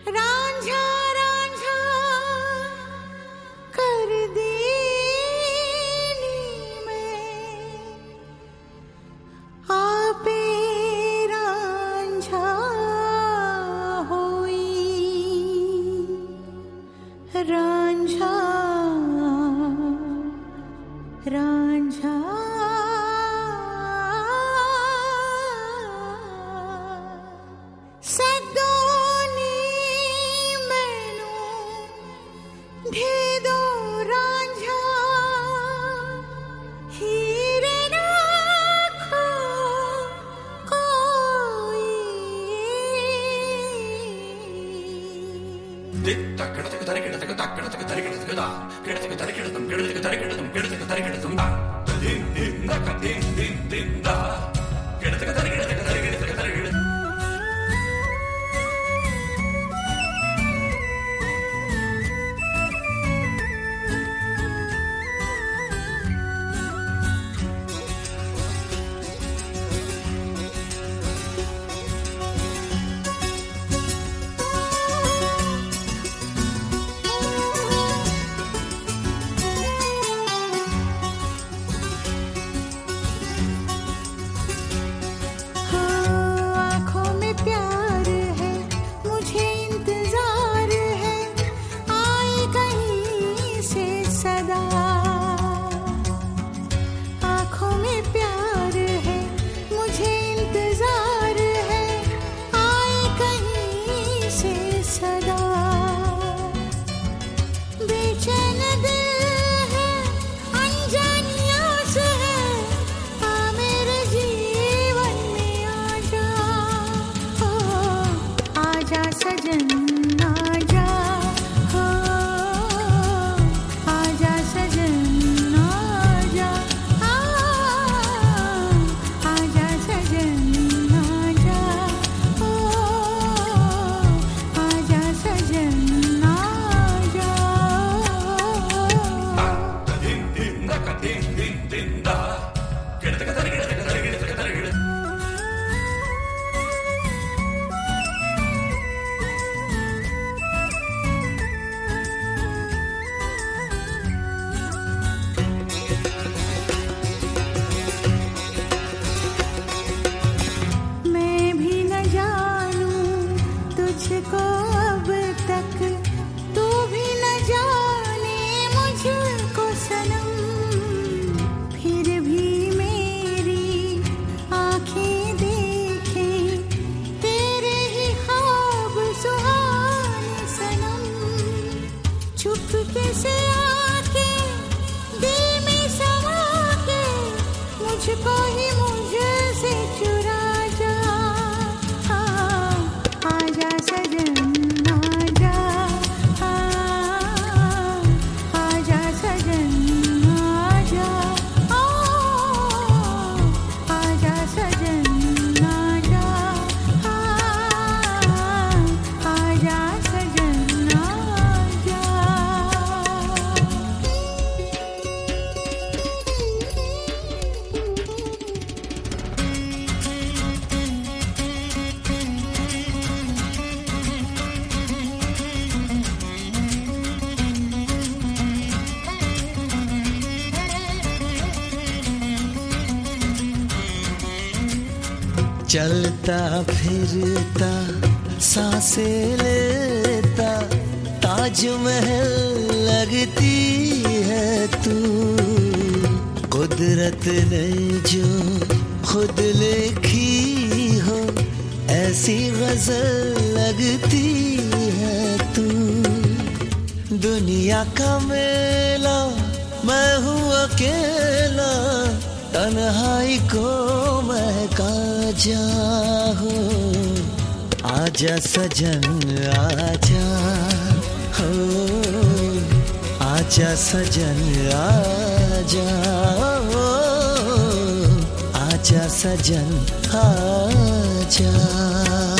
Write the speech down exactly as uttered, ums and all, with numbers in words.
रांझा रांझा कर देनी मैं आपे रांझा होई रांझा रांझा सदोनी मैनू भेदो रांझा हीरे राखो कोई मुझको ही मुझसे चुरा जा, आजा सजन आजा, आजा सजन आजा, आजा सजन आजा, आजा सजन आजा। चलता फिरता सांसें लेता ताजमहल लगती है तू, कुदरत ने जो खुद लिखी हो ऐसी गजल लगती है तू। दुनिया का मेला मैं हूँ अकेला, तन्हाई को महका जाओ, आजा सजन आजा, हो आजा सजन आजा, हो आजा सजन आजा।